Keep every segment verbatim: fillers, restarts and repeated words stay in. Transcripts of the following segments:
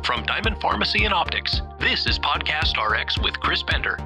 From Diamond Pharmacy and Optics, this is Podcast R X with Chris Bender.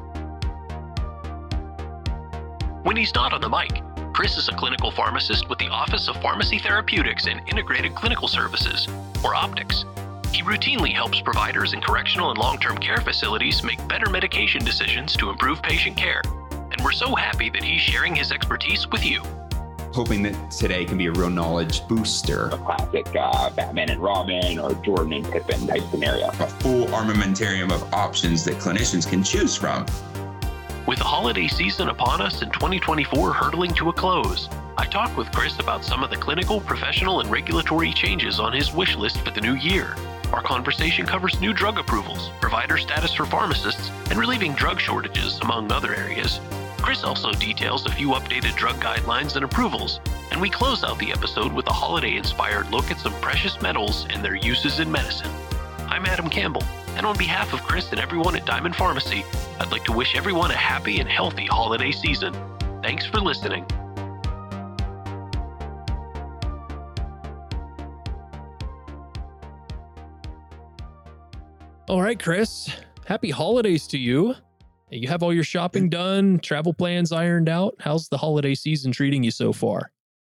When he's not on the mic, Chris is a clinical pharmacist with the Office of Pharmacy Therapeutics and Integrated Clinical Services, or Optics. He routinely helps providers in correctional and long-term care facilities make better medication decisions to improve patient care. And we're so happy that he's sharing his expertise with you. Hoping that today can be a real knowledge booster. A classic uh, Batman and Robin or Jordan and Pippen type scenario. A full armamentarium of options that clinicians can choose from. With the holiday season upon us and twenty twenty-four hurtling to a close, I talked with Chris about some of the clinical, professional, and regulatory changes on his wish list for the new year. Our conversation covers new drug approvals, provider status for pharmacists, and relieving drug shortages, among other areas. Chris also details a few updated drug guidelines and approvals, and we close out the episode with a holiday-inspired look at some precious metals and their uses in medicine. I'm Adam Campbell, and on behalf of Chris and everyone at Diamond Pharmacy, I'd like to wish everyone a happy and healthy holiday season. Thanks for listening. All right, Chris, happy holidays to you. You have all your shopping done, travel plans ironed out. How's the holiday season treating you so far?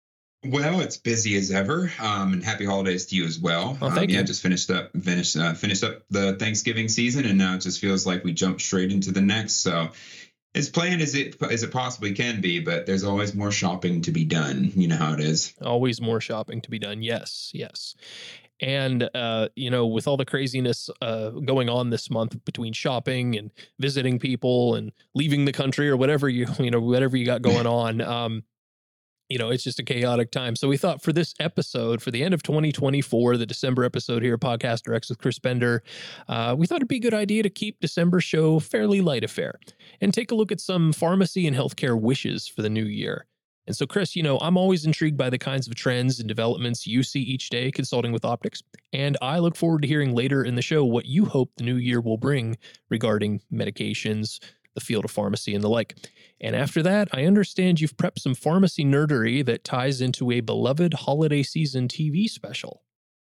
Well, it's busy as ever. Um, and happy holidays to you as well. Oh, thank um, you. Yeah, just finished up, finished, uh, finished up the Thanksgiving season, and now it just feels like we jumped straight into the next. So, as planned as it as it possibly can be, but there's always more shopping to be done. You know how it is. Always more shopping to be done. Yes, yes. And, uh, you know, with all the craziness uh, going on this month between shopping and visiting people and leaving the country or whatever you, you know, whatever you got going on, um, you know, it's just a chaotic time. So we thought for this episode, for the end of twenty twenty-four, the December episode here, Podcast R X with Chris Bender, uh, we thought it'd be a good idea to keep December show fairly light affair and take a look at some pharmacy and healthcare wishes for the new year. And so, Chris, you know, I'm always intrigued by the kinds of trends and developments you see each day consulting with Optics. And I look forward to hearing later in the show what you hope the new year will bring regarding medications, the field of pharmacy, and the like. And after that, I understand you've prepped some pharmacy nerdery that ties into a beloved holiday season T V special.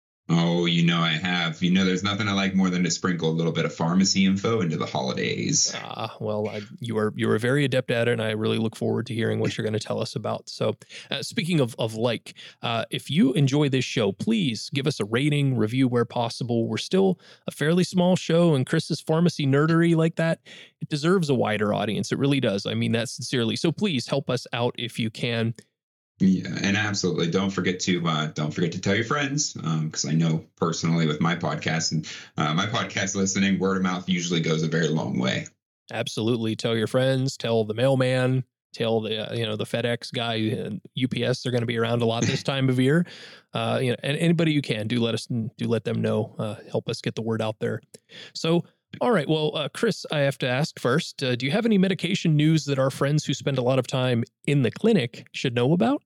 Oh, you know I have. You know, there's nothing I like more than to sprinkle a little bit of pharmacy info into the holidays. Ah, well, I, you are you are very adept at it, and I really look forward to hearing what you're going to tell us about. So, uh, speaking of of like, uh, if you enjoy this show, please give us a rating, review where possible. We're still a fairly small show, and Chris's pharmacy nerdery like that, it deserves a wider audience. It really does. I mean that sincerely. So please help us out if you can. Yeah, and absolutely, don't forget to uh, don't forget to tell your friends, because um, I know personally with my podcast and uh, my podcast listening, word of mouth usually goes a very long way. Absolutely, tell your friends, tell the mailman, tell the uh, you know the FedEx guy, and U P S. They're going to be around a lot this time of year. Uh, you know, and anybody you can do let us do let them know. Uh, help us get the word out there. So. All right. Well, uh, Chris, I have to ask first, uh, do you have any medication news that our friends who spend a lot of time in the clinic should know about?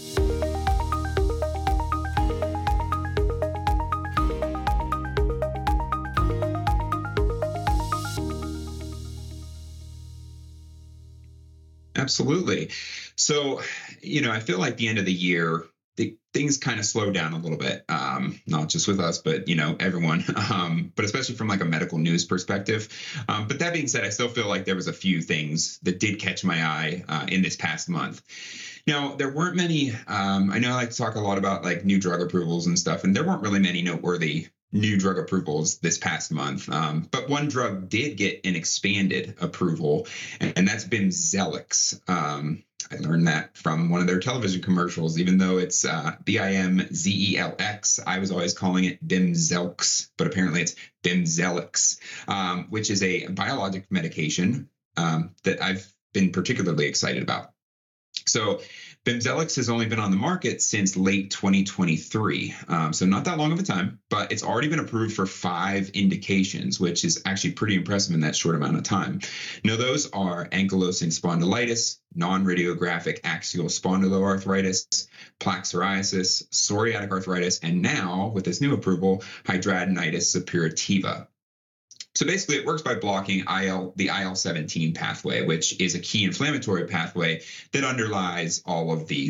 Absolutely. So, you know, I feel like the end of the year, the, things kind of slow down a little bit, um, not just with us, but, you know, everyone, um, but especially from like a medical news perspective. Um, but that being said, I still feel like there was a few things that did catch my eye uh, in this past month. Now, there weren't many, um, I know I like to talk a lot about like new drug approvals and stuff, and there weren't really many noteworthy new drug approvals this past month. Um, but one drug did get an expanded approval, and, and that's Bimzelx. Um, I learned that from one of their television commercials, even though it's uh, B I M Z E L X. I was always calling it Bimzelx, but apparently it's Bimzelx, um, which is a biologic medication um, that I've been particularly excited about. So Bimzelx has only been on the market since late twenty twenty-three, um, so not that long of a time, but it's already been approved for five indications, which is actually pretty impressive in that short amount of time. Now, those are ankylosing spondylitis, non-radiographic axial spondyloarthritis, plaque psoriasis, psoriatic arthritis, and now, with this new approval, hidradenitis suppurativa. So basically, it works by blocking I L, the I L seventeen pathway, which is a key inflammatory pathway that underlies all of these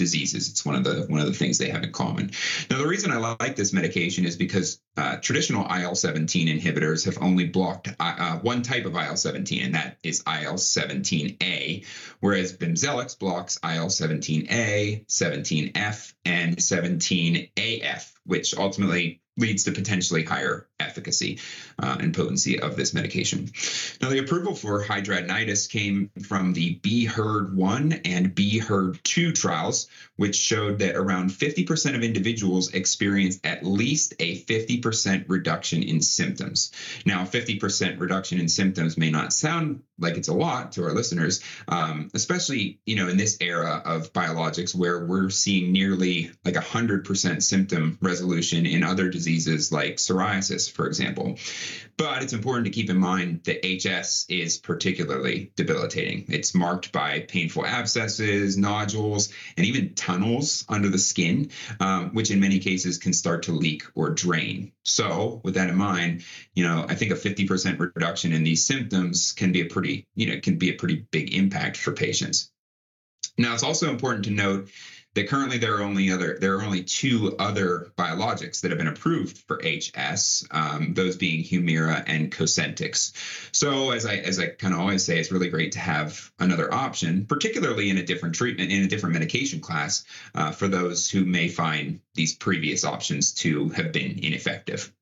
diseases. It's one of the one of the things they have in common. Now, the reason I like this medication is because uh, traditional I L seventeen inhibitors have only blocked uh, one type of I L seventeen, and that is I L seventeen A, whereas Bimzelx blocks I L seventeen A, seventeen F, and seventeen A F, which ultimately leads to potentially higher efficacy uh, and potency of this medication. Now, the approval for hidradenitis came from the B H E R D one and B H E R D two trials, which showed that around fifty percent of individuals experienced at least a fifty percent reduction in symptoms. Now, fifty percent reduction in symptoms may not sound like it's a lot to our listeners, um, especially, you know, in this era of biologics where we're seeing nearly like one hundred percent symptom resolution in other diseases like psoriasis, for example. But it's important to keep in mind that H S is particularly debilitating. It's marked by painful abscesses, nodules, and even tunnels under the skin, um, which in many cases can start to leak or drain. So with that in mind, you know, I think a fifty percent reduction in these symptoms can be a pretty, you know, can be a pretty big impact for patients. Now, it's also important to note that currently there are only other there are only two other biologics that have been approved for H S, um, those being Humira and Cosentyx. So as I as I kind of always say, it's really great to have another option, particularly in a different treatment, in a different medication class, uh, for those who may find these previous options to have been ineffective.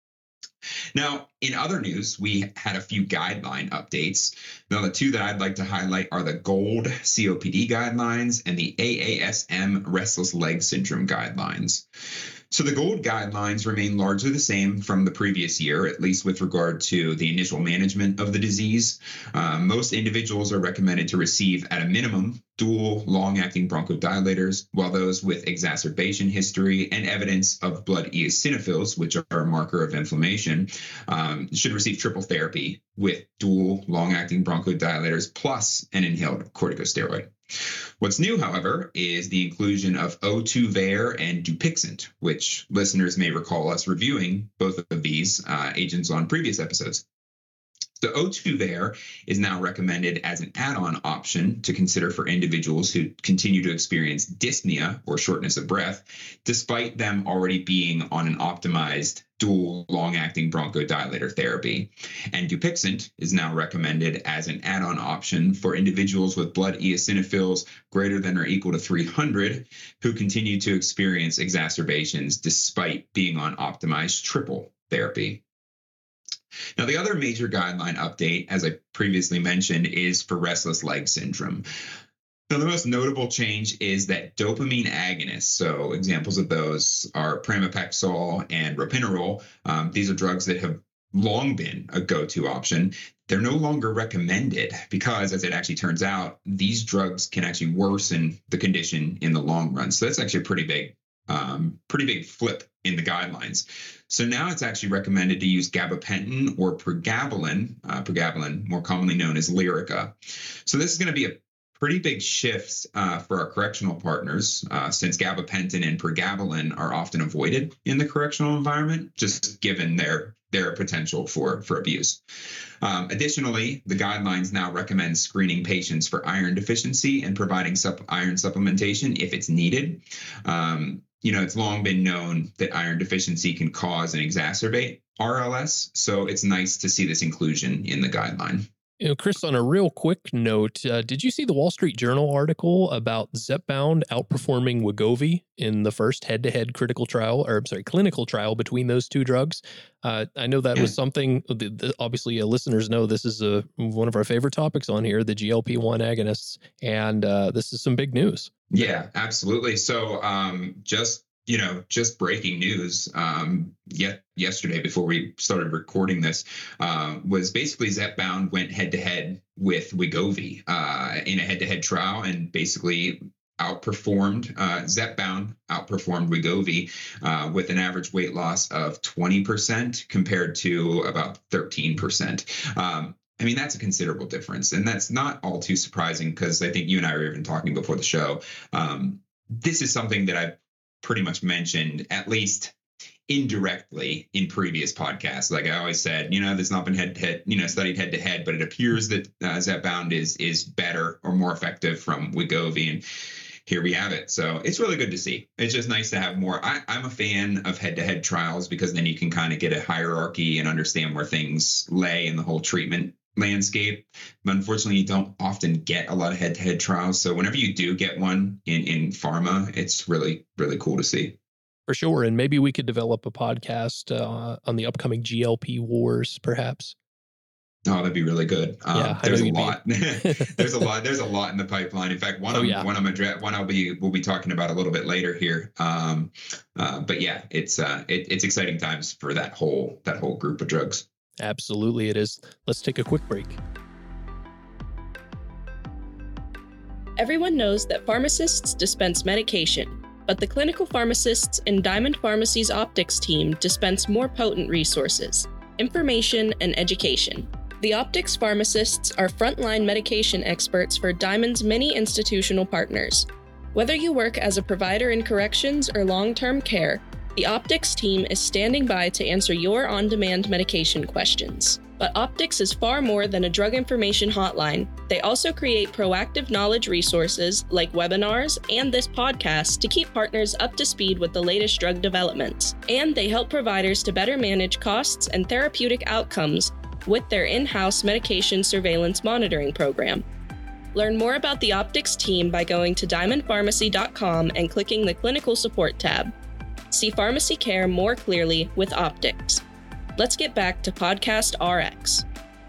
Now, in other news, we had a few guideline updates. Now, the two that I'd like to highlight are the GOLD C O P D guidelines and the A A S M Restless Leg Syndrome guidelines. So the GOLD guidelines remain largely the same from the previous year, at least with regard to the initial management of the disease. Uh, most individuals are recommended to receive, at a minimum, dual long-acting bronchodilators, while those with exacerbation history and evidence of blood eosinophils, which are a marker of inflammation, um, should receive triple therapy with dual long-acting bronchodilators plus an inhaled corticosteroid. What's new, however, is the inclusion of Ohtuvayre and Dupixent, which listeners may recall us reviewing both of these uh, agents on previous episodes. So Ohtuvayre is now recommended as an add-on option to consider for individuals who continue to experience dyspnea or shortness of breath, despite them already being on an optimized dual long-acting bronchodilator therapy. And Dupixent is now recommended as an add-on option for individuals with blood eosinophils greater than or equal to three hundred who continue to experience exacerbations despite being on optimized triple therapy. Now, the other major guideline update, as I previously mentioned, is for restless leg syndrome. Now, the most notable change is that dopamine agonists, so examples of those are pramipexole and ropinirole. Um, these are drugs that have long been a go-to option. They're no longer recommended because, as it actually turns out, these drugs can actually worsen the condition in the long run. So that's actually a pretty big Um, pretty big flip in the guidelines. So now it's actually recommended to use gabapentin or pregabalin, uh, pregabalin, more commonly known as Lyrica. So this is going to be a pretty big shift uh, for our correctional partners, uh, since gabapentin and pregabalin are often avoided in the correctional environment, just given their their potential for, for abuse. Um, additionally, the guidelines now recommend screening patients for iron deficiency and providing sup- iron supplementation if it's needed. Um, you know, it's long been known that iron deficiency can cause and exacerbate R L S, so it's nice to see this inclusion in the guideline. You know, Chris, on a real quick note, uh, did you see the Wall Street Journal article about Zepbound outperforming Wegovy in the first head-to-head critical trial, or I'm sorry, clinical trial between those two drugs? Uh, I know that was something, the, the, obviously uh, listeners know this is a, one of our favorite topics on here, the G L P one agonists, and uh, this is some big news. Yeah, absolutely. So um, just You know, just breaking news um, yet yesterday before we started recording this uh, was basically Zepbound went head to head with Wegovy uh, in a head to head trial and basically outperformed uh, Zepbound outperformed Wegovy uh, with an average weight loss of twenty percent compared to about thirteen percent. Um, I mean, that's a considerable difference, and that's not all too surprising because I think you and I were even talking before the show. Um, this is something that I've pretty much mentioned, at least indirectly, in previous podcasts. Like I always said, you know, there's not been head to head, you know, studied head to head, but it appears that uh, Zepbound is is better or more effective from Wegovy. And here we have it. So it's really good to see. It's just nice to have more. I, I'm a fan of head-to-head trials because then you can kind of get a hierarchy and understand where things lay in the whole treatment landscape. But unfortunately, you don't often get a lot of head-to-head trials. So whenever you do get one in, in pharma, it's really, really cool to see. For sure. And maybe we could develop a podcast uh, on the upcoming G L P wars, perhaps. Oh, that'd be really good. Um, Yeah, I there's know a you'd be- lot. there's a lot. There's a lot in the pipeline. In fact, one Oh, I'm, yeah. one I'm address, one I'll be we'll be talking about a little bit later here. Um, uh, but yeah, it's uh, it, it's exciting times for that whole that whole group of drugs. Absolutely, it is. Let's take a quick break. Everyone knows that pharmacists dispense medication, but the clinical pharmacists in Diamond Pharmacy's optics team dispense more potent resources, information, and education. The optics pharmacists are frontline medication experts for Diamond's many institutional partners. Whether you work as a provider in corrections or long-term care, the optics team is standing by to answer your on-demand medication questions. But optics is far more than a drug information hotline. They also create proactive knowledge resources like webinars and this podcast to keep partners up to speed with the latest drug developments. And they help providers to better manage costs and therapeutic outcomes with their in-house medication surveillance monitoring program. Learn more about the optics team by going to diamond pharmacy dot com and clicking the clinical support tab. See pharmacy care more clearly with optics. Let's get back to Podcast R X.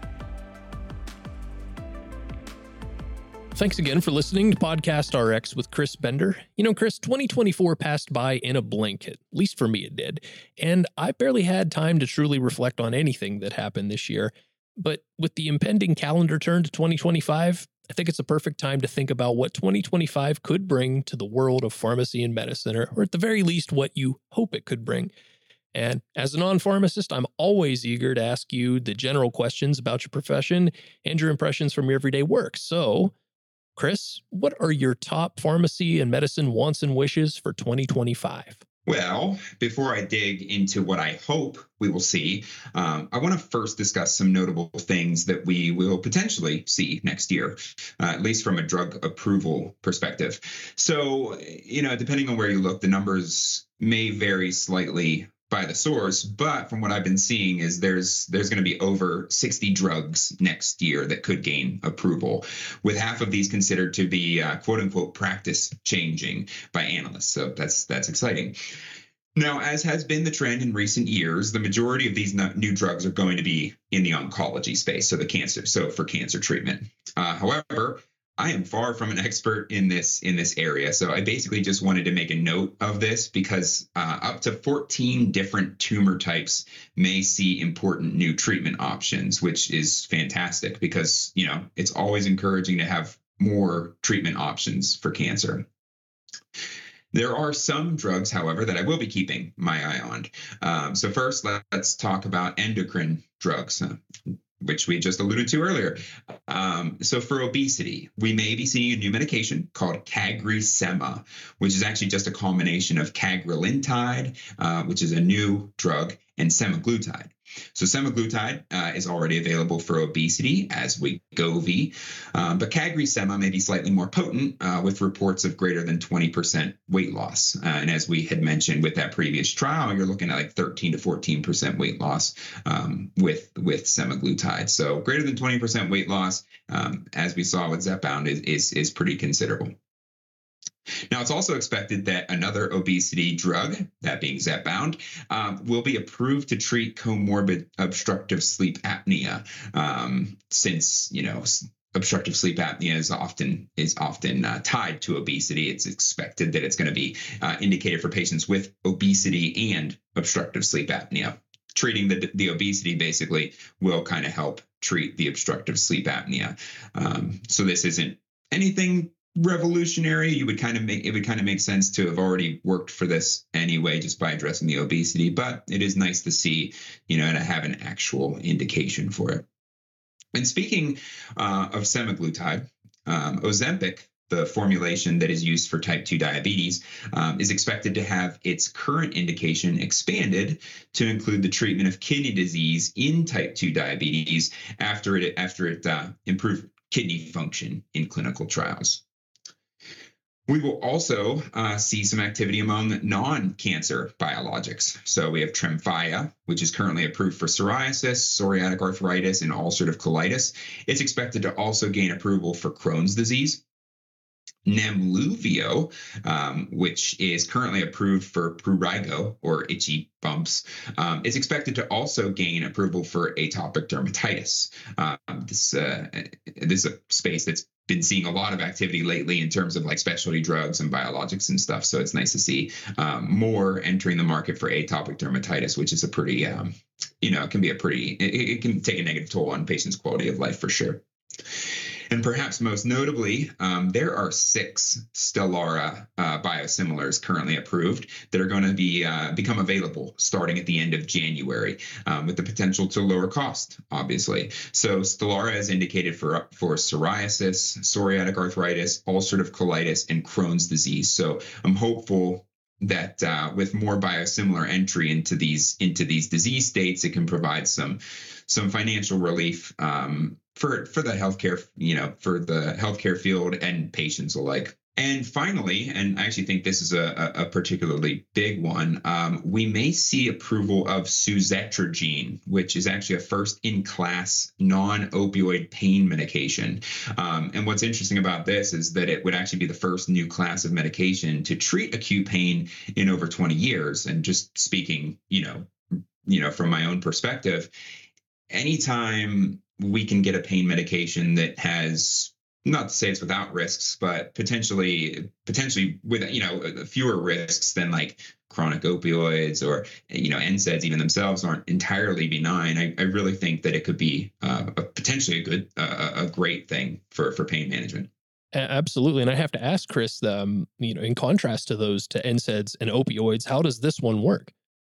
Thanks again for listening to Podcast R X with Chris Bender. You know, Chris, twenty twenty-four passed by in a blink, at least for me it did, and I barely had time to truly reflect on anything that happened this year. But with the impending calendar turn to twenty twenty-five, I think it's a perfect time to think about what twenty twenty-five could bring to the world of pharmacy and medicine, or, or at the very least, what you hope it could bring. And as a non-pharmacist, I'm always eager to ask you the general questions about your profession and your impressions from your everyday work. So, Chris, what are your top pharmacy and medicine wants and wishes for twenty twenty-five? Well, before I dig into what I hope we will see, um, I want to first discuss some notable things that we will potentially see next year, uh, at least from a drug approval perspective. So, you know, depending on where you look, the numbers may vary slightly by the source, but from what I've been seeing is there's there's going to be over sixty drugs next year that could gain approval, with half of these considered to be uh, quote unquote practice changing by analysts. So that's that's exciting. Now, as has been the trend in recent years, the majority of these new drugs are going to be in the oncology space, so the cancer, so for cancer treatment. Uh, however, I am far from an expert in this in this area, so I basically just wanted to make a note of this because uh, up to fourteen different tumor types may see important new treatment options, which is fantastic because, you know, it's always encouraging to have more treatment options for cancer. There are some drugs, however, that I will be keeping my eye on. Um, so first, let's talk about endocrine drugs, uh, which we just alluded to earlier. Um, so for obesity, we may be seeing a new medication called CagriSema, which is actually just a combination of cagrilintide, uh, which is a new drug, and semaglutide. So semaglutide uh, is already available for obesity as Wegovy, um, but CagriSema may be slightly more potent uh, with reports of greater than twenty percent weight loss. Uh, and as we had mentioned with that previous trial, you're looking at like thirteen to fourteen percent weight loss um, with, with semaglutide. So greater than twenty percent weight loss, um, as we saw with Zepbound, is, is, is pretty considerable. Now, it's also expected that another obesity drug, that being Zepbound, um, will be approved to treat comorbid obstructive sleep apnea, um, since, you know, obstructive sleep apnea is often is often uh, tied to obesity. It's expected that it's going to be uh, indicated for patients with obesity and obstructive sleep apnea. Treating the, the obesity basically will kind of help treat the obstructive sleep apnea. Um, so this isn't anything revolutionary. You would kind of make it would kind of make sense to have already worked for this anyway, just by addressing the obesity. But it is nice to see, you know, to have an actual indication for it. And speaking uh, of semaglutide, um, Ozempic, the formulation that is used for type two diabetes, um, is expected to have its current indication expanded to include the treatment of kidney disease in type two diabetes after it after it uh, improved kidney function in clinical trials. We will also uh, see some activity among non-cancer biologics. So we have Tremfya, which is currently approved for psoriasis, psoriatic arthritis, and ulcerative colitis. It's expected to also gain approval for Crohn's disease. Nemluvio, um, which is currently approved for prurigo or itchy bumps, um, is expected to also gain approval for atopic dermatitis. Um, this, uh, this is a space that's been seeing a lot of activity lately in terms of like specialty drugs and biologics and stuff. So it's nice to see um, more entering the market for atopic dermatitis, which is a pretty, um, you know, it can be a pretty, it, it can take a negative toll on patients' quality of life for sure. And perhaps most notably, um, there are six Stelara uh, biosimilars currently approved that are going to be uh, become available starting at the end of January, um, with the potential to lower cost, obviously. So Stelara is indicated for for psoriasis, psoriatic arthritis, ulcerative colitis, and Crohn's disease. So I'm hopeful that uh, with more biosimilar entry into these into these disease states, it can provide some some financial relief um, for for the healthcare, you know, for the healthcare field and patients alike. And finally, and I actually think this is a, a particularly big one, um, we may see approval of suzetrigine, which is actually a first-in-class non-opioid pain medication. Um, and what's interesting about this is that it would actually be the first new class of medication to treat acute pain in over twenty years. And just speaking, you know, you know, from my own perspective, anytime we can get a pain medication that has, not to say it's without risks, but potentially, potentially with, you know, fewer risks than like chronic opioids or, you know, N SAIDs even themselves aren't entirely benign. I, I really think that it could be uh, a, potentially a good, uh, a great thing for, for pain management. Absolutely. And I have to ask Chris, um, you know, in contrast to those, to N SAIDs and opioids, how does this one work?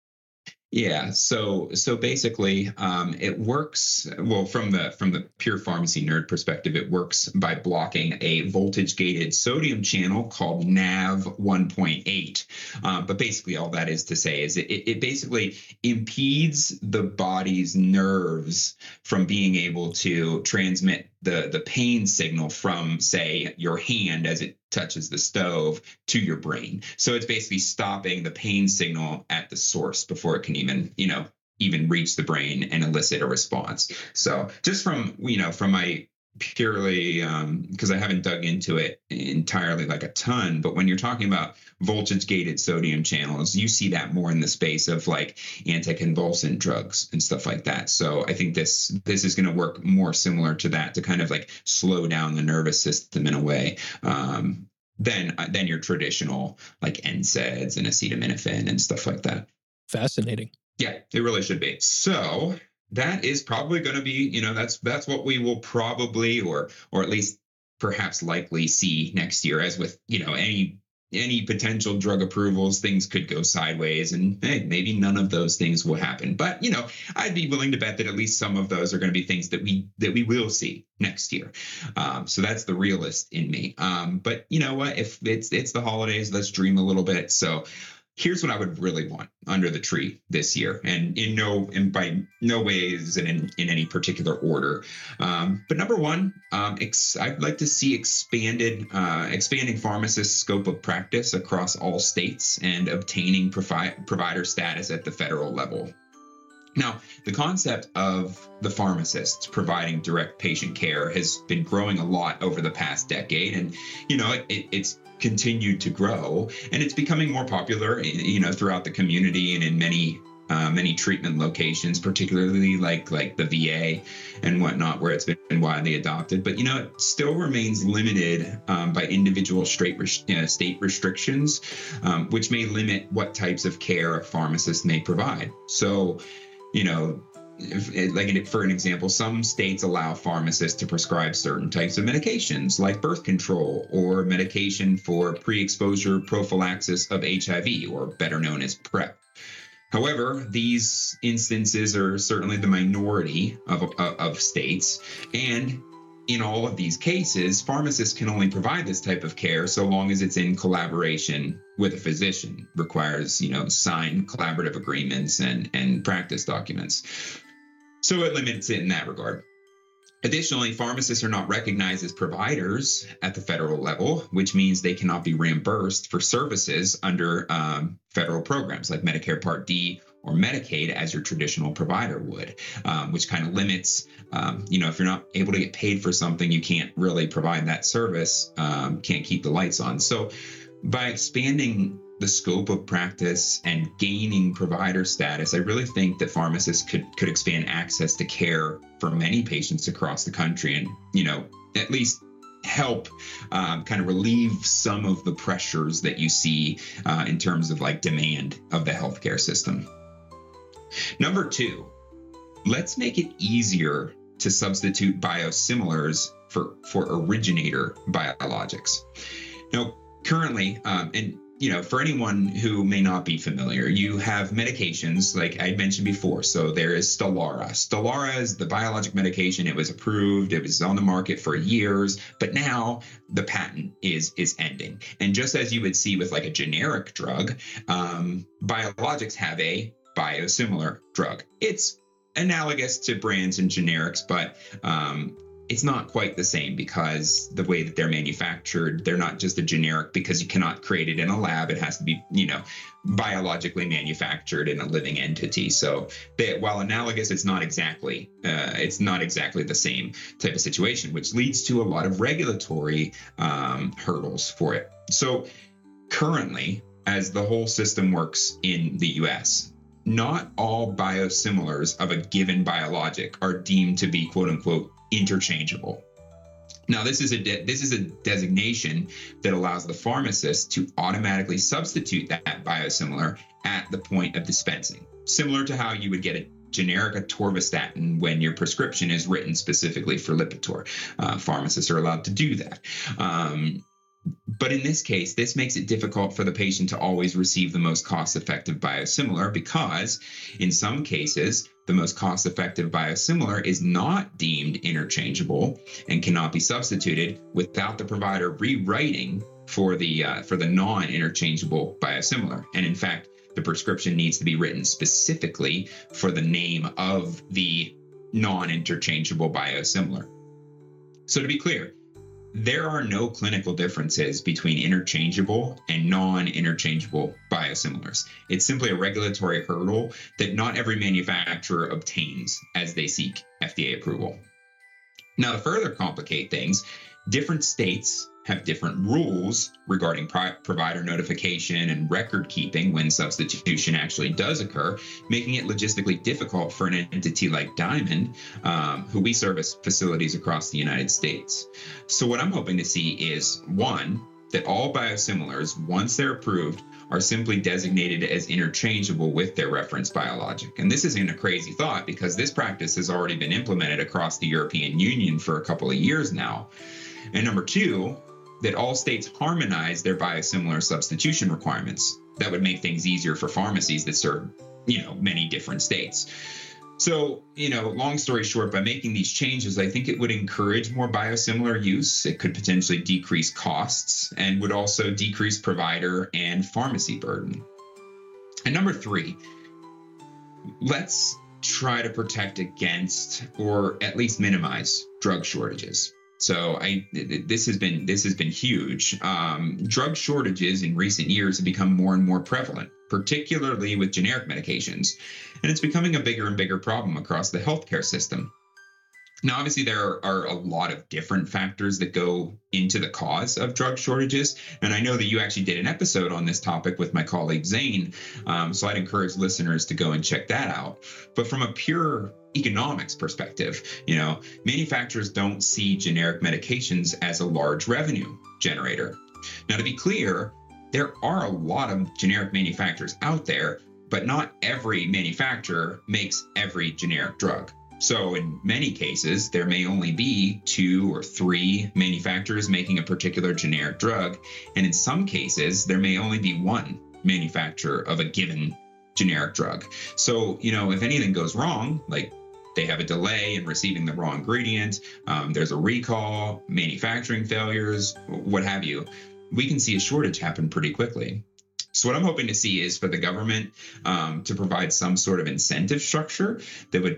Yeah, so so basically, um, it works well from the from the pure pharmacy nerd perspective. It works by blocking a voltage-gated sodium channel called N A V one point eight. Uh, but basically, all that is to say is it, it basically impedes the body's nerves from being able to transmit the the pain signal from, say, your hand as it touches the stove to your brain. So it's basically stopping the pain signal at the source before it can even, you know, even reach the brain and elicit a response. So just from, you know, from my purely, um, because I haven't dug into it entirely like a ton, but when you're talking about voltage gated sodium channels, you see that more in the space of like anticonvulsant drugs and stuff like that. So I think this this is going to work more similar to that, to kind of like slow down the nervous system in a way um, than than your traditional like N SAIDs and acetaminophen and stuff like that. Fascinating. Yeah, it really should be. So that is probably going to be, you know, that's that's what we will probably, or or at least perhaps likely see next year. As with, you know, any any potential drug approvals, things could go sideways, and hey, maybe none of those things will happen. But, you know, I'd be willing to bet that at least some of those are going to be things that we that we will see next year. Um, so that's the realist in me. Um, but you know what? If it's it's the holidays, let's dream a little bit. So here's what I would really want under the tree this year, and in no, and by no ways and in, in any particular order. Um, but number one, um, ex- I'd like to see expanded, uh, expanding pharmacists' scope of practice across all states and obtaining provi- provider status at the federal level. Now, the concept of the pharmacist providing direct patient care has been growing a lot over the past decade, and you know it, it, it's continued to grow, and it's becoming more popular, you know, throughout the community and in many uh, many treatment locations, particularly like like the V A and whatnot, where it's been widely adopted. But you know, it still remains limited um, by individual state res- uh, state restrictions, um, which may limit what types of care a pharmacist may provide. So, you know, if, like for an example, some states allow pharmacists to prescribe certain types of medications like birth control or medication for pre-exposure prophylaxis of H I V, or better known as PrEP. However, these instances are certainly the minority of, of, of states, and in all of these cases, pharmacists can only provide this type of care so long as it's in collaboration with a physician, requires, you know, signed collaborative agreements and, and practice documents. So it limits it in that regard. Additionally, pharmacists are not recognized as providers at the federal level, which means they cannot be reimbursed for services under um, federal programs like Medicare Part D or Medicaid as your traditional provider would, um, which kind of limits, um, you know, if you're not able to get paid for something, you can't really provide that service, um, can't keep the lights on. So by expanding the scope of practice and gaining provider status, I really think that pharmacists could could expand access to care for many patients across the country, and you know at least help um, kind of relieve some of the pressures that you see uh, in terms of like demand of the healthcare system. Number two, let's make it easier to substitute biosimilars for for originator biologics. Now, currently, um, and you know, for anyone who may not be familiar, you have medications like I mentioned before. So there is Stelara. Stelara is the biologic medication. It was approved. It was on the market for years, but now the patent is is ending. And just as you would see with like a generic drug, um, biologics have a biosimilar drug. It's analogous to brands and generics, but um, it's not quite the same because the way that they're manufactured, they're not just a generic because you cannot create it in a lab. It has to be, you know, biologically manufactured in a living entity. So they, while analogous, it's not exactly, uh, it's not exactly the same type of situation, which leads to a lot of regulatory um, hurdles for it. So currently, as the whole system works in the U S, not all biosimilars of a given biologic are deemed to be quote unquote interchangeable. Now, this is a de- this is a designation that allows the pharmacist to automatically substitute that biosimilar at the point of dispensing, similar to how you would get a generic atorvastatin when your prescription is written specifically for Lipitor. Uh, pharmacists are allowed to do that. Um, But in this case, this makes it difficult for the patient to always receive the most cost-effective biosimilar because in some cases, the most cost-effective biosimilar is not deemed interchangeable and cannot be substituted without the provider rewriting for the uh, for the non-interchangeable biosimilar. And in fact, the prescription needs to be written specifically for the name of the non-interchangeable biosimilar. So to be clear, there are no clinical differences between interchangeable and non-interchangeable biosimilars. It's simply a regulatory hurdle that not every manufacturer obtains as they seek F D A approval. Now, to further complicate things, different states have different rules regarding pri- provider notification and record keeping when substitution actually does occur, making it logistically difficult for an entity like Diamond, um, who we service facilities across the United States. So what I'm hoping to see is, one, that all biosimilars, once they're approved, are simply designated as interchangeable with their reference biologic. And this isn't a crazy thought because this practice has already been implemented across the European Union for a couple of years now. And number two, that all states harmonize their biosimilar substitution requirements. That would make things easier for pharmacies that serve, you know, many different states. So, you know, long story short, by making these changes, I think it would encourage more biosimilar use. It could potentially decrease costs and would also decrease provider and pharmacy burden. And number three, let's try to protect against or at least minimize drug shortages. So I, this has been this has been huge. Um, drug shortages in recent years have become more and more prevalent, particularly with generic medications, and it's becoming a bigger and bigger problem across the healthcare system. Now, obviously, there are a lot of different factors that go into the cause of drug shortages, and I know that you actually did an episode on this topic with my colleague Zane, um, so I'd encourage listeners to go and check that out. But from a pure economics perspective, you know, manufacturers don't see generic medications as a large revenue generator. Now, to be clear, there are a lot of generic manufacturers out there, but not every manufacturer makes every generic drug. So in many cases, there may only be two or three manufacturers making a particular generic drug. And in some cases, there may only be one manufacturer of a given generic drug. So, you know, if anything goes wrong, like they have a delay in receiving the raw ingredient, um, there's a recall, manufacturing failures, what have you, we can see a shortage happen pretty quickly. So what I'm hoping to see is for the government um, to provide some sort of incentive structure that would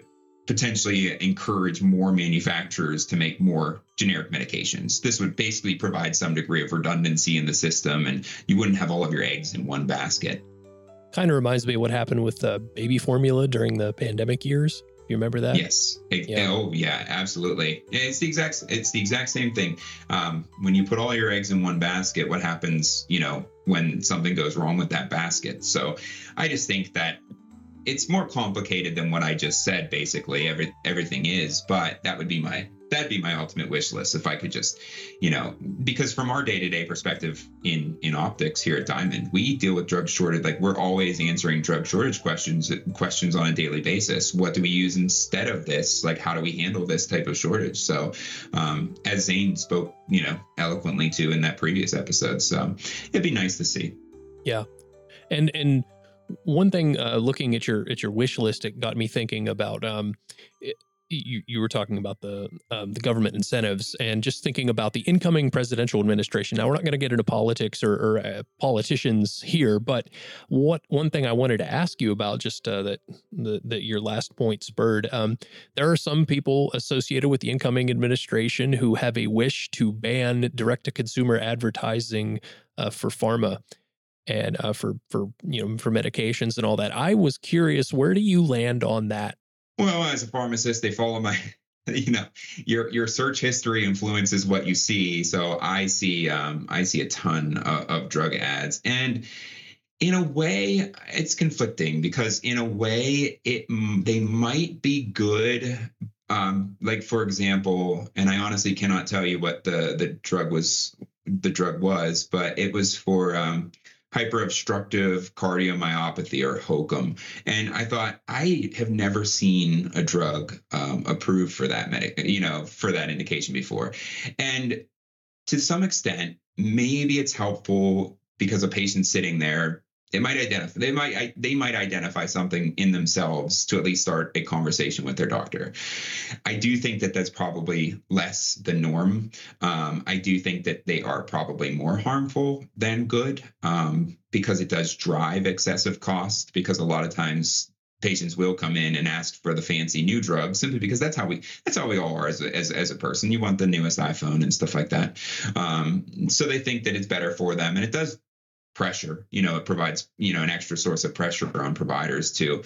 potentially encourage more manufacturers to make more generic medications. This would basically provide some degree of redundancy in the system, and you wouldn't have all of your eggs in one basket. Kind of reminds me of what happened with uh, baby formula during the pandemic years. You remember that? Yes. It, Yeah. Oh, yeah, absolutely. It's the exact. It's the exact same thing. Um, when you put all your eggs in one basket, what happens? You know, when something goes wrong with that basket. So, I just think that it's more complicated than what I just said. Basically, every everything is. But that would be my that'd be my ultimate wish list if I could just, you know, because from our day to day perspective in in optics here at Diamond, we deal with drug shortage. Like we're always answering drug shortage questions questions on a daily basis. What do we use instead of this? Like how do we handle this type of shortage? So, um, as Zane spoke, you know, eloquently to in that previous episode, so it'd be nice to see. Yeah. And and one thing, uh, looking at your at your wish list, it got me thinking about um, it, you you were talking about the um, the government incentives, and just thinking about the incoming presidential administration. Now, we're not going to get into politics or, or uh, politicians here, but what one thing I wanted to ask you about, just uh, that the, that your last point spurred. Um, there are some people associated with the incoming administration who have a wish to ban direct to consumer advertising uh, for pharma. And uh, for for you know for medications and all that. I was curious, where do you land on that? Well, as a pharmacist, they follow my, you know, your your search history influences what you see. So I see um, I see a ton of, of drug ads, and in a way, it's conflicting because in a way, it they might be good. Um, like for example, and I honestly cannot tell you what the the drug was. The drug was, but it was for um, hyperobstructive cardiomyopathy, or HOCM. And I thought, I have never seen a drug um, approved for that medic, you know, for that indication before. And to some extent, maybe it's helpful because a patient sitting there, it might identify, they might, they might identify something in themselves to at least start a conversation with their doctor. I do think that that's probably less the norm. Um, I do think that they are probably more harmful than good um, because it does drive excessive cost, because a lot of times patients will come in and ask for the fancy new drug simply because that's how we that's how we all are as a, as, as a person. You want the newest iPhone and stuff like that. Um, so they think that it's better for them, and it does pressure, you know, it provides, you know, an extra source of pressure on providers to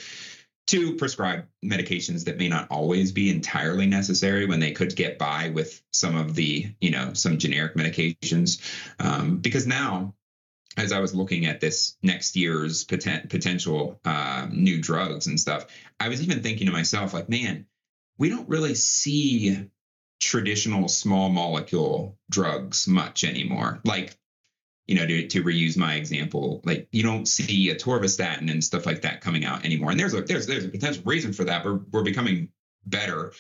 to prescribe medications that may not always be entirely necessary when they could get by with some of the, you know, some generic medications. Um, because now, as I was looking at this next year's poten- potential uh, new drugs and stuff, I was even thinking to myself, like, man, we don't really see traditional small molecule drugs much anymore. Like, you know, to, to reuse my example, like you don't see atorvastatin and stuff like that coming out anymore. And there's a there's there's a potential reason for that. We're we're becoming better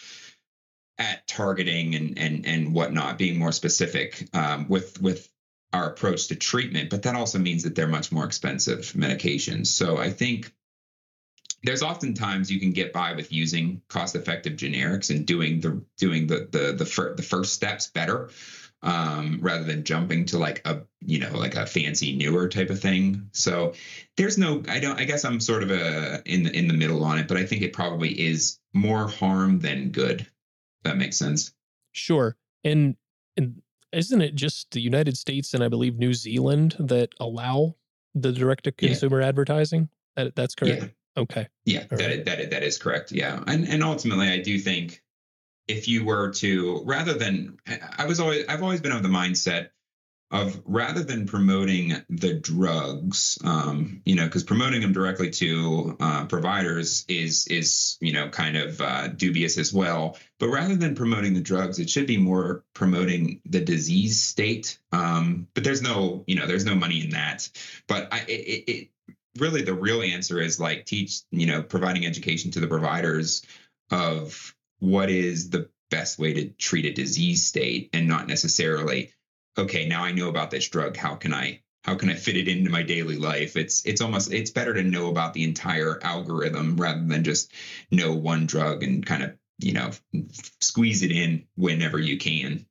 at targeting and and and whatnot, being more specific um, with with our approach to treatment. But that also means that they're much more expensive medications. So I think there's oftentimes you can get by with using cost-effective generics and doing the doing the the the, fir- the first steps better. Um, rather than jumping to like a, you know, like a fancy newer type of thing. So there's no, I don't, I guess I'm sort of a, in the, in the middle on it, but I think it probably is more harm than good. If that makes sense. Sure. And, and isn't it just the United States and I believe New Zealand that allow the direct to consumer yeah. advertising? That, that's correct. Yeah. Okay. Yeah, All that, right. is, that, is, that is correct. Yeah. And, and ultimately I do think, if you were to, rather than, I was always, I've always been of the mindset of rather than promoting the drugs, um, you know, because promoting them directly to uh, providers is, is, you know, kind of uh, dubious as well. But rather than promoting the drugs, it should be more promoting the disease state. Um, but there's no, you know, there's no money in that. But I, it, it really, the real answer is like teach, you know, providing education to the providers of what is the best way to treat a disease state, and not necessarily, okay, now I know about this drug. How can I, how can I fit it into my daily life? It's, it's almost, it's better to know about the entire algorithm rather than just know one drug and kind of, you know, squeeze it in whenever you can.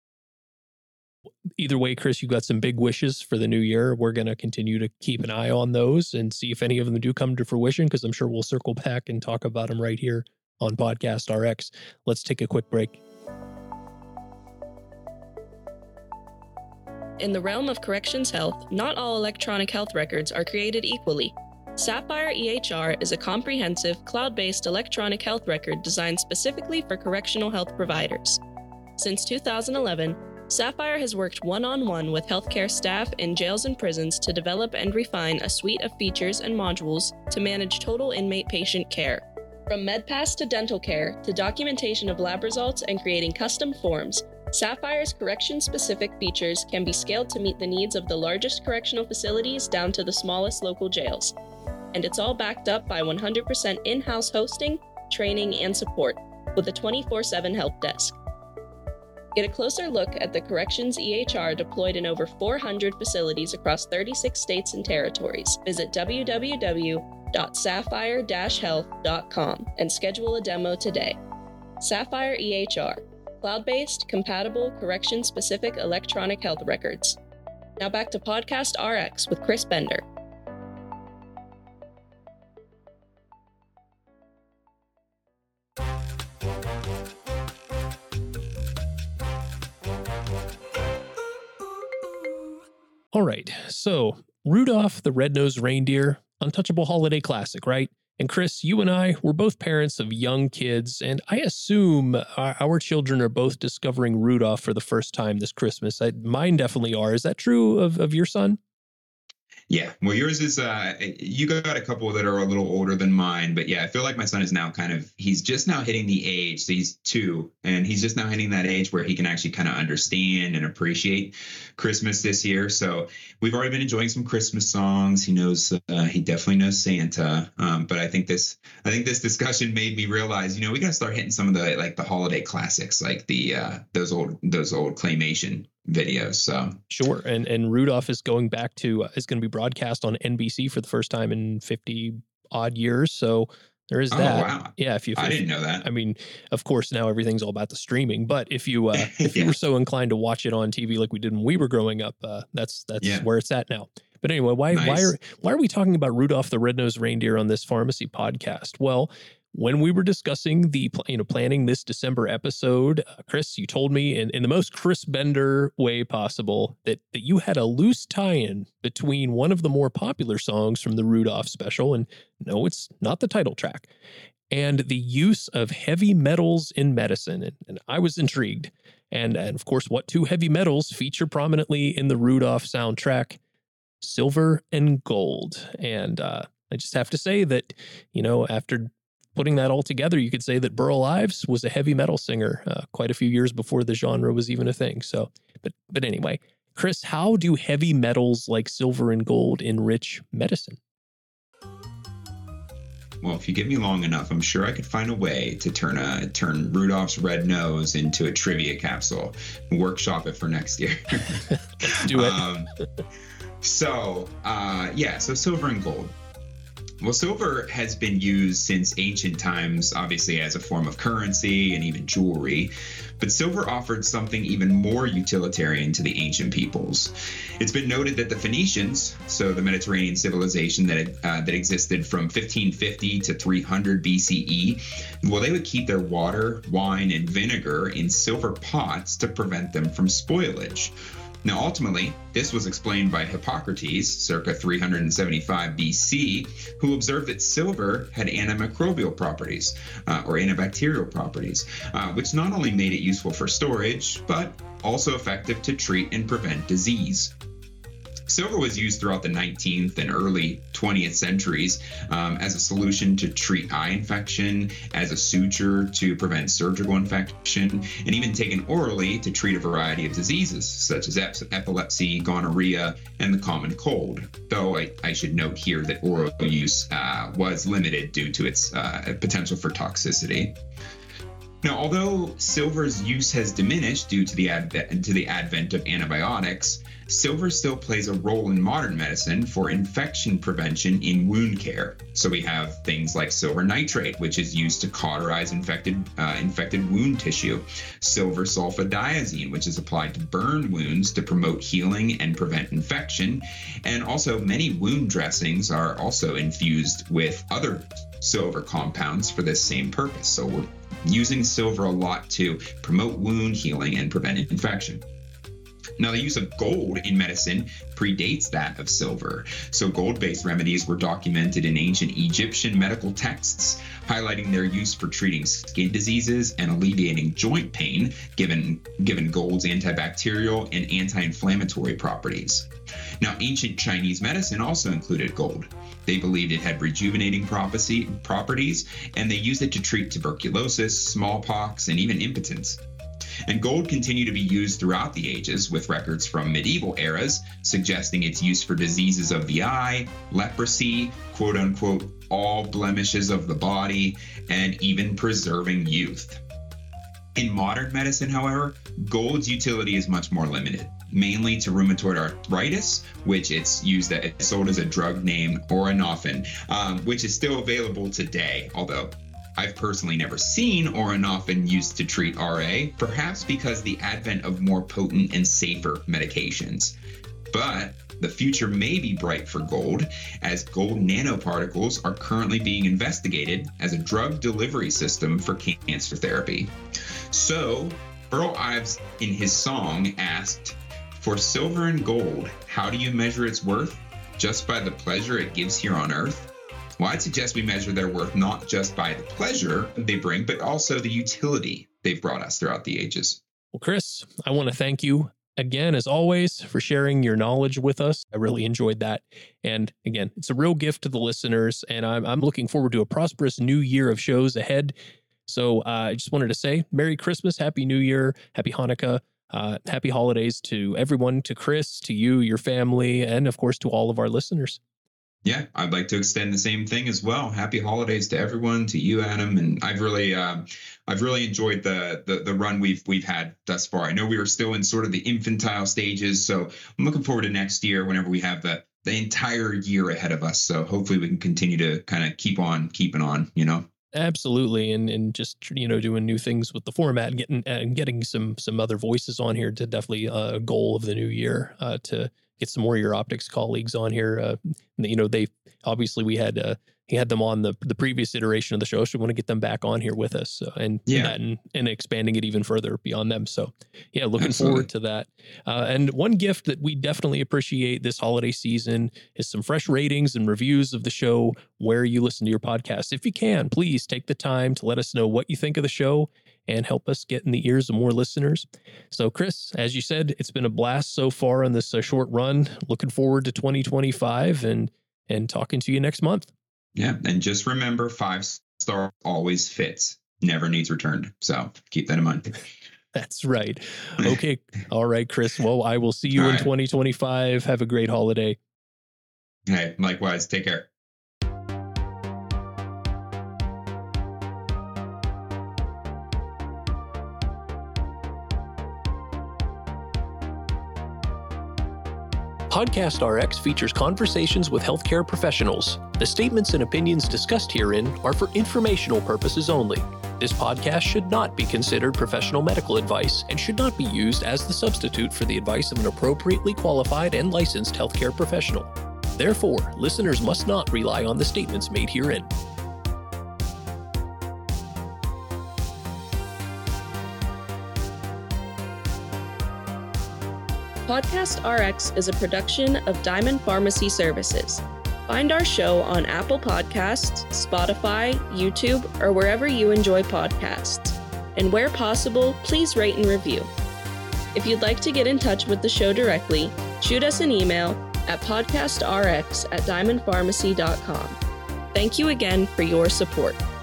Either way, Chris, you got some big wishes for the new year. We're going to continue to keep an eye on those and see if any of them do come to fruition, because I'm sure we'll circle back and talk about them right here on Podcast R X. Let's take a quick break. In the realm of corrections health, not all electronic health records are created equally. Sapphire E H R is a comprehensive, cloud-based electronic health record designed specifically for correctional health providers. Since two thousand eleven, Sapphire has worked one-on-one with healthcare staff in jails and prisons to develop and refine a suite of features and modules to manage total inmate patient care. From MedPass to dental care, to documentation of lab results and creating custom forms, Sapphire's correction-specific features can be scaled to meet the needs of the largest correctional facilities down to the smallest local jails. And it's all backed up by one hundred percent in-house hosting, training, and support, with a twenty-four seven help desk. Get a closer look at the Corrections E H R deployed in over four hundred facilities across thirty-six states and territories. Visit w w w dot sapphire dash health dot com and schedule a demo today. Sapphire E H R, cloud-based, compatible, correction-specific electronic health records. Now back to Podcast R X with Chris Bender. All right, so Rudolph the Red-Nosed Reindeer, untouchable holiday classic, right? And Chris, you and I, we're both parents of young kids, and I assume our, our children are both discovering Rudolph for the first time this Christmas. I, mine definitely are. Is that true of, of your son? Yeah, well, yours is, uh, you got a couple that are a little older than mine, but yeah, I feel like my son is now kind of, he's just now hitting the age, so he's two, and he's just now hitting that age where he can actually kind of understand and appreciate Christmas this year. So we've already been enjoying some Christmas songs. He knows, uh, he definitely knows Santa. Um, but I think this, I think this discussion made me realize, you know, we got to start hitting some of the, like the holiday classics, like the, uh, those old, those old claymation videos. So sure. And and Rudolph is going back to uh, is going to be broadcast on N B C for the first time in fifty odd years. So there is that. Oh, wow. Yeah. If you, I if, didn't know that. I mean, of course, now everything's all about the streaming. But if you uh, if Yeah. you were so inclined to watch it on T V like we did when we were growing up, uh, that's that's Yeah. where it's at now. But anyway, why why Nice. are why are we talking about Rudolph the Red-Nosed Reindeer on this pharmacy podcast? Well, when we were discussing the, you know, planning this December episode, uh, Chris, you told me in, in the most Chris Bender way possible that, that you had a loose tie-in between one of the more popular songs from the Rudolph special, and no, it's not the title track, and the use of heavy metals in medicine. And, and I was intrigued. And, and of course, what two heavy metals feature prominently in the Rudolph soundtrack? Silver and gold. And uh, I just have to say that, you know, after putting that all together, you could say that Burl Ives was a heavy metal singer uh, quite a few years before the genre was even a thing. So, but but anyway, Chris, how do heavy metals like silver and gold enrich medicine? Well, if you give me long enough, I'm sure I could find a way to turn a turn Rudolph's red nose into a trivia capsule and workshop it for next year. Let's do it. Um, so, uh, yeah, so silver and gold. Well, silver has been used since ancient times, obviously as a form of currency and even jewelry, but silver offered something even more utilitarian to the ancient peoples. It's been noted that the Phoenicians, so the Mediterranean civilization that uh, that existed from fifteen fifty to three hundred B C E, well, they would keep their water, wine, and vinegar in silver pots to prevent them from spoilage. Now, ultimately, this was explained by Hippocrates, circa three hundred seventy-five B C, who observed that silver had antimicrobial properties, uh, or antibacterial properties, uh, which not only made it useful for storage, but also effective to treat and prevent disease. Silver was used throughout the nineteenth and early twentieth centuries um, as a solution to treat eye infection, as a suture to prevent surgical infection, and even taken orally to treat a variety of diseases such as ep- epilepsy, gonorrhea, and the common cold. Though I, I should note here that oral use uh, was limited due to its uh, potential for toxicity. Now, although silver's use has diminished due to the advent to the advent of antibiotics, silver still plays a role in modern medicine for infection prevention in wound care. So we have things like silver nitrate, which is used to cauterize infected uh, infected wound tissue, silver sulfadiazine, which is applied to burn wounds to promote healing and prevent infection, and also many wound dressings are also infused with other silver compounds for this same purpose. So we're using silver a lot to promote wound healing and prevent infection. Now, the use of gold in medicine predates that of silver. So gold-based remedies were documented in ancient Egyptian medical texts, highlighting their use for treating skin diseases and alleviating joint pain, given, given gold's antibacterial and anti-inflammatory properties. Now, ancient Chinese medicine also included gold. They believed it had rejuvenating properties, and they used it to treat tuberculosis, smallpox, and even impotence. And gold continued to be used throughout the ages, with records from medieval eras suggesting its use for diseases of the eye, leprosy, quote unquote, all blemishes of the body, and even preserving youth. In modern medicine, however, gold's utility is much more limited, mainly to rheumatoid arthritis, which it's used as sold as a drug named Oronofen, um, which is still available today, although I've personally never seen Oronofen used to treat R A, perhaps because the advent of more potent and safer medications. But the future may be bright for gold, as gold nanoparticles are currently being investigated as a drug delivery system for cancer therapy. So, Earl Ives in his song asked, "For silver and gold, how do you measure its worth? Just by the pleasure it gives here on earth?" Well, I'd suggest we measure their worth not just by the pleasure they bring, but also the utility they've brought us throughout the ages. Well, Chris, I want to thank you again, as always, for sharing your knowledge with us. I really enjoyed that. And again, it's a real gift to the listeners, and I'm, I'm looking forward to a prosperous new year of shows ahead. So uh, I just wanted to say Merry Christmas, Happy New Year, Happy Hanukkah, uh, Happy Holidays to everyone, to Chris, to you, your family, and of course to all of our listeners. Yeah, I'd like to extend the same thing as well. Happy holidays to everyone, to you, Adam. And I've really, uh, I've really enjoyed the, the the run we've we've had thus far. I know we are still in sort of the infantile stages, so I'm looking forward to next year whenever we have the the entire year ahead of us. So hopefully we can continue to kind of keep on keeping on, you know. Absolutely, and and just you know doing new things with the format, and getting and getting some some other voices on here to definitely a goal of the new year uh, to get some more of your optics colleagues on here. Uh, you know, they obviously we had uh, he had them on the the previous iteration of the show, so we want to get them back on here with us, so, and yeah, and, and expanding it even further beyond them. So yeah, looking Absolutely. forward to that. Uh, and one gift that we definitely appreciate this holiday season is some fresh ratings and reviews of the show where you listen to your podcast. If you can, please take the time to let us know what you think of the show and help us get in the ears of more listeners. So, Chris, as you said, it's been a blast so far on this uh, short run. Looking forward to twenty twenty-five and and talking to you next month. Yeah, and just remember, five star always fits, never needs returned. So keep that in mind. That's right. Okay. All right, Chris. Well, I will see you All in right. twenty twenty-five. Have a great holiday. Hey, likewise. Take care. Podcast R X features conversations with healthcare professionals. The statements and opinions discussed herein are for informational purposes only. This podcast should not be considered professional medical advice and should not be used as the substitute for the advice of an appropriately qualified and licensed healthcare professional. Therefore, listeners must not rely on the statements made herein. Podcast R X is a production of Diamond Pharmacy Services. Find our show on Apple Podcasts, Spotify, YouTube, or wherever you enjoy podcasts. And where possible, please rate and review. If you'd like to get in touch with the show directly, shoot us an email at podcastrx at diamond pharmacy dot com. Thank you again for your support.